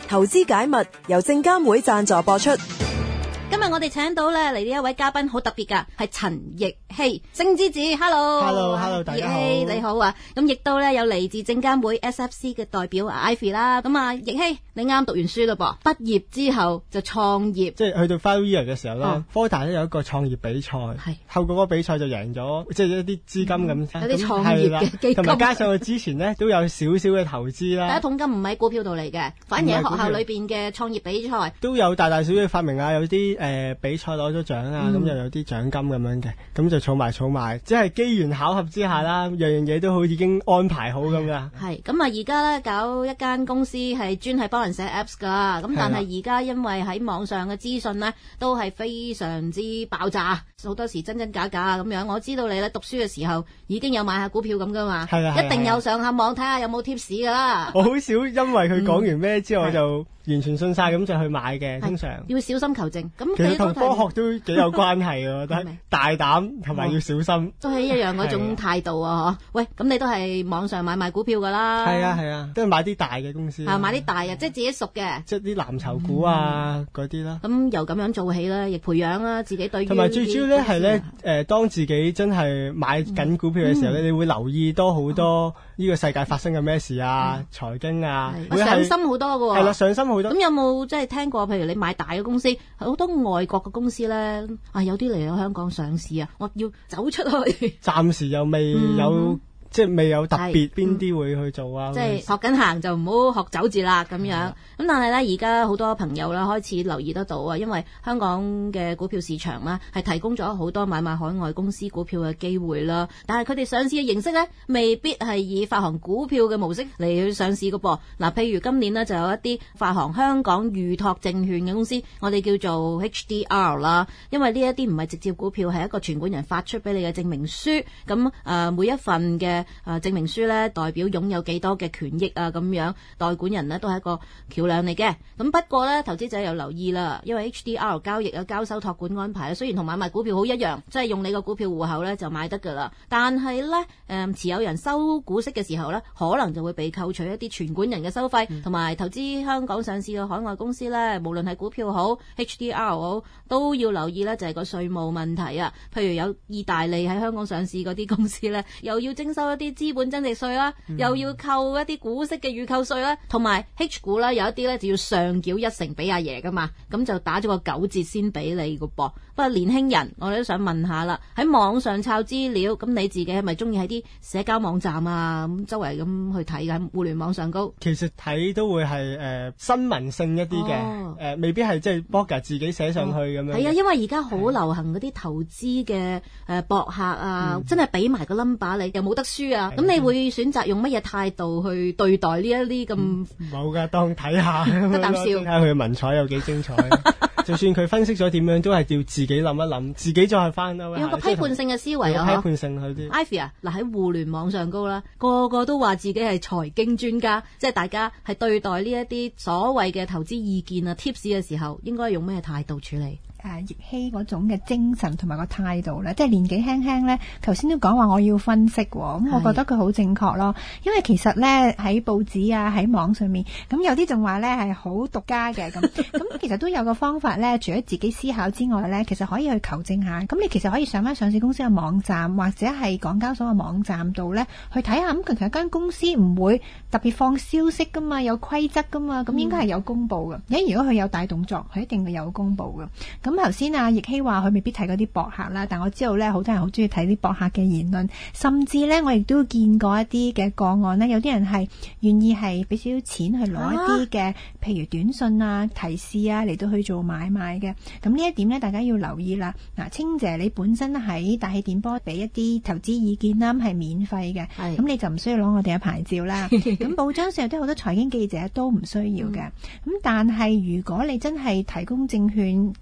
投資解密由證監會贊助播出。 今日我哋請到咧嚟呢一位嘉賓好特別噶，係陳奕希，星之子 ，Hello， 大家好， 奕希你好啊！咁亦都咧有嚟自證監會 SFC 嘅代表 Ivy 啦。咁啊，奕希你啱讀完書咯噃，畢業之後就創業， 即係去到 final year 嘅時候咧，科大咧有一個創業比賽，透過嗰個比賽就贏咗，即係一啲資金咁， 有啲創業嘅基金， 同埋加上佢之前咧都有少少嘅投資啦。 第一桶金唔喺股票度嚟嘅，反而喺學校裏邊嘅創業比賽都有大小嘅發明啊，有啲比賽攞咗獎啊，咁又有啲獎金咁樣嘅，咁就儲埋，即係機緣巧合之下啦，樣樣嘢都好已經安排好咁噶。 係咁啊！而家咧搞一間公司係專係幫人寫 apps 噶，咁但係而家因為喺網上嘅資訊咧都係非常之爆炸，好多時真真假假啊咁樣。我知道你咧讀書嘅時候已經有買下股票咁噶嘛，一定有上下網睇下有冇 tips 噶啦。 我好少因為佢講完咩之後我就完全信晒咁就去買嘅，通常要小心求證。咁其實同科學都幾有關係嘅，我覺得大膽同埋要小心， 都係一樣嗰種態度啊！嗬，喂，咁你都係網上買賣股票噶啦？ 係啊，都係買啲大嘅公司， 買啲大嘅，即係自己熟嘅， 即係啲藍籌股啊嗰啲啦。 咁由咁樣做起啦，亦培養啦自己對於同埋最主要咧係咧，當自己真係買緊股票嘅時候咧，你會留意多好多呢個世界發生嘅咩事啊，財經啊，會上心好多㗎喎。 係啦，上心好多。 咁有冇即係聽過？譬如你買大嘅公司，好多外國嘅公司咧，有啲嚟咗香港上市啊，我要走出去。 暫時又未有。即係未有特別邊啲會去做啊！ 即係學緊行就唔好學走字啦咁樣。咁但係咧，而家好多朋友啦開始留意得到啊，因為香港嘅股票市場啦係提供咗好多買賣海外公司股票嘅機會啦。但係佢哋上市嘅形式咧，未必係以發行股票嘅模式嚟去上市㗎噃。嗱，譬如今年呢，就有一啲發行香港預託證券嘅公司，我哋叫做 HDR 啦。因為呢一啲唔係直接股票，係一個存管人發出俾你嘅證明書。咁每一份嘅證明書咧，代表擁有幾多嘅權益啊，咁樣代管人呢都係一個橋梁嚟嘅。咁不過咧，投資者又留意啦，因為 HDR 交易嘅交收託管安排雖然同買賣股票好一樣，即係用你個股票戶口咧就買得噶啦，但係咧持有人收股息嘅時候咧，可能就會被扣除一啲存管人嘅收費，同埋投資香港上市嘅海外公司咧，無論係股票好 HDR 好，都要留意咧，就係個稅務問題啊。譬如有意大利喺香港上市嗰啲公司咧，又要徵收一啲資本增值稅啦，又要扣一啲股息嘅預扣稅啦，同埋 H 股啦，有一啲咧就要上繳1成俾阿爺噶嘛，咁就打咗個9折先俾你個噃。不過年輕人，我哋都想問下啦，喺網上抄資料，咁你自己係咪中意喺啲社交網站啊咁周圍咁去睇嘅？互聯網上高其實睇都會係新聞性一啲嘅，未必係即係 blogger 自己寫上去咁樣。 係啊，因為而家好流行嗰啲投資嘅博客啊，真係俾埋個 number 你，又冇得輸啊。咁你會選擇用乜嘢態度去對待呢一啲咁？ 冇噶，當睇下得啖笑， 睇下佢嘅文采有幾精彩。就算佢分析咗點樣，都係要自己諗一諗，自己再翻啦。 有個批判性嘅思維啊！ 批判性嗰啲。 Ivy 啊，嗱喺互聯網上高啦，個個都話自己係財經專家，即係大家係對待呢一啲所謂嘅投資意見啊、tips 嘅時候，應該用咩態度處理？ 奕希嗰種嘅精神同埋個態度咧，即係年紀輕輕咧，頭先都講話我要分析喎，咁我覺得佢好正確咯。因為其實咧喺報紙啊、喺網上面，咁有啲仲話咧係好獨家嘅咁，咁其實都有個方法咧，除咗自己思考之外咧，其實可以去求證下。咁你其實可以上翻上市公司嘅網站或者係港交所嘅網站度咧去睇下。咁其實間公司唔會特別放消息噶嘛，有規則噶嘛，咁應該係有公佈嘅。如果佢有大動作，佢一定會有公佈嘅。咁頭先奕希話佢未必睇嗰啲博客啦，但我知道咧，好多人好中意睇啲博客嘅言論，甚至咧我亦都見過一啲嘅個案咧，有啲人係願意係俾少少錢去攞一啲嘅，譬如短信啊、提示啊嚟到去做買賣嘅。咁呢一點咧，大家要留意啦。嗱，清姐你本身喺大氣電波俾一啲投資意見啦，係免費嘅，咁你就唔需要攞我哋嘅牌照啦。咁報章上都好多財經記者都唔需要嘅。咁但係如果你真係提供證券嘅買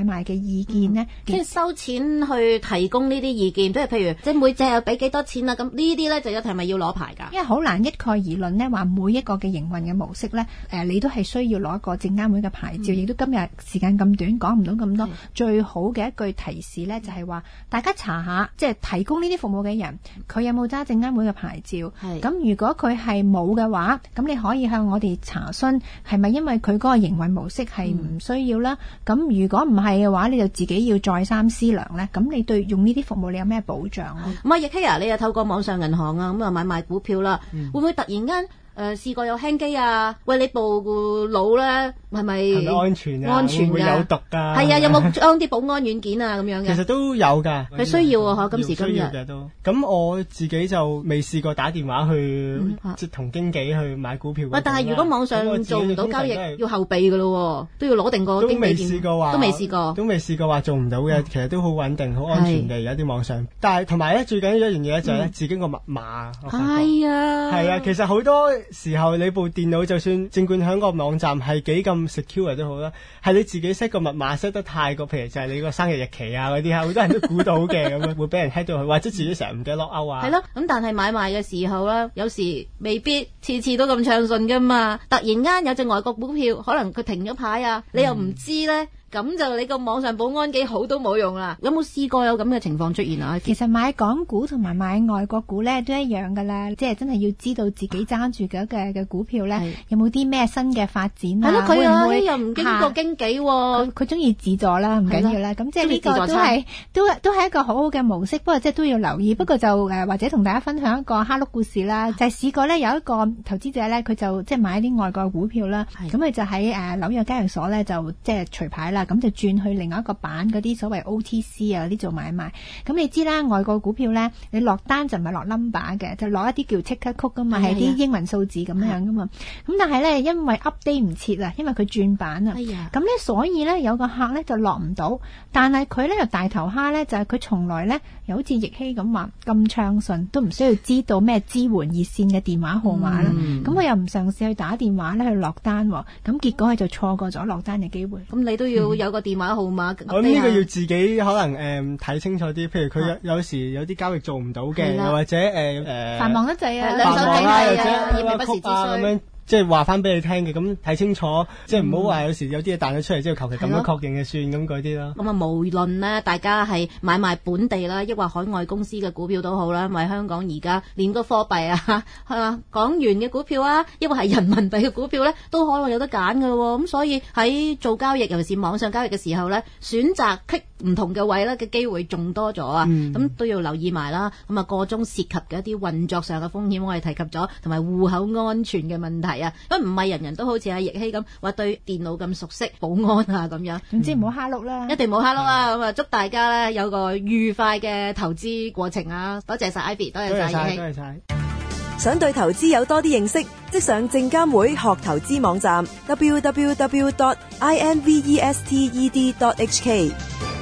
賣嘅意見呢， 即係收錢去提供呢啲意見，即係譬如即係每隻又俾幾多錢啊？咁呢啲咧就一係咪要攞牌㗎？ 因為好難一概而論呢，話每一個嘅營運嘅模式呢，你都係需要攞一個證監會嘅牌照，亦都今日時間咁短，講唔到咁多。最好嘅一句提示呢，就係話大家查下，即係提供呢啲服務嘅人，佢有冇揸證監會嘅牌照？咁如果佢係冇嘅話，咁你可以向我哋查詢，係咪因為佢嗰個營運模式係唔需要啦？咁如果唔係嘅話，你就自己要再三思量咧。咁你對用呢啲服務，你有咩保障咧？ 咁啊，易希啊，你又透過網上銀行啊，咁啊買賣股票啦，會唔會突然間試過有輕機啊？喂，你部腦咧係咪安全啊？ 安全會有毒㗎？ 係啊，有冇裝啲保安軟件啊？咁樣嘅？ 其實都有㗎。 係需要啊！今時今日需要嘅都。咁我自己就未試過打電話去即同經紀去買股票。 喂，但係如果網上做唔到交易，要後備㗎咯喎，都要攞定個經紀。 都未試過話，都未試過話做唔到嘅。其實都好穩定、好安全嘅有啲網上。但係同埋咧，最緊要一樣嘢咧就係咧自己個密碼。 係啊。 係啊，其實好多時候你部電腦就算證券響個網站係幾咁 secure 都好啦，係你自己 set 個密碼 set 得太過，譬如就係你個生日日期啊嗰啲，好多人都估到嘅咁樣，會俾人 hack 到佢，或者自己成日唔記得 lock out 啊。 係咯，咁但係買賣嘅時候咧，有時未必次次都咁暢順噶嘛。突然間有隻外國股票，可能佢停咗牌啊，你又唔知咧。咁就你個網上保安幾好都冇用啦。有冇試過有咁嘅情況出現啊？ 其實買港股同埋買外國股咧都一樣噶啦，即係真係要知道自己揸住嘅股票咧有冇啲咩新嘅發展啊？ 係咯，佢啊會又唔經過經紀喎， 佢中意自助啦，唔緊要啦。咁即係呢個都係一個好好嘅模式，不過即係都要留意。不過就或者同大家分享一個蝦碌故事啦，就係試過咧有一個投資者咧，佢就即係買啲外國股票啦，咁佢就喺紐約交易所咧就即係除牌啦。咁就轉去另外一個版嗰啲所謂 OTC 啊嗰啲做買賣。咁你知啦，外國股票咧，你落單就唔係落 number 嘅，就攞一啲叫 ticker code 噶嘛，係啲英文數字咁樣噶嘛。咁但係咧，因為 update 唔切啊，因為佢轉版啊，咁咧所以咧有個客咧就落唔到，但係佢咧又大頭蝦咧，就係佢從來咧又好似易希咁話咁暢順，都唔需要知道咩支援熱線嘅電話號碼啦。咁佢又唔嘗試去打電話咧去落單，咁結果佢就錯過咗落單嘅機會。 咁你都要有個電話號碼。 我呢個要自己可能睇清楚啲，譬如佢有時有啲交易做唔到嘅，又或者繁忙得滯啊， 兩手睇係啊，業務不時之需。 即係話翻俾你聽嘅，咁睇清楚，即係唔好話有時有啲嘢彈咗出嚟之後，求其咁樣確認就算咁嗰啲咯。 咁啊，無論呢，大家係買賣本地啦，抑或海外公司嘅股票都好啦，因為香港而家連個貨幣啊，港元嘅股票啊，抑或係人民幣嘅股票咧，都可能有得揀㗎喎。咁所以喺做交易，尤其是網上交易嘅時候咧，選擇唔同嘅位咧嘅機會仲多咗啊。咁都要留意埋啦。咁啊，個中涉及嘅一啲運作上嘅風險，我哋提及咗，同埋戶口安全嘅問題。因為唔係人人都好似阿易希咁話對電腦咁熟悉保安啊咁樣， 總之唔好蝦碌啦， 一定唔好蝦碌啦。咁啊，祝大家咧有個愉快嘅投資過程啊！多謝晒 Ivy， 多謝晒易希， 多謝晒。 想對投資有多啲認識，即上證監會學投資網站 www.invested.hk。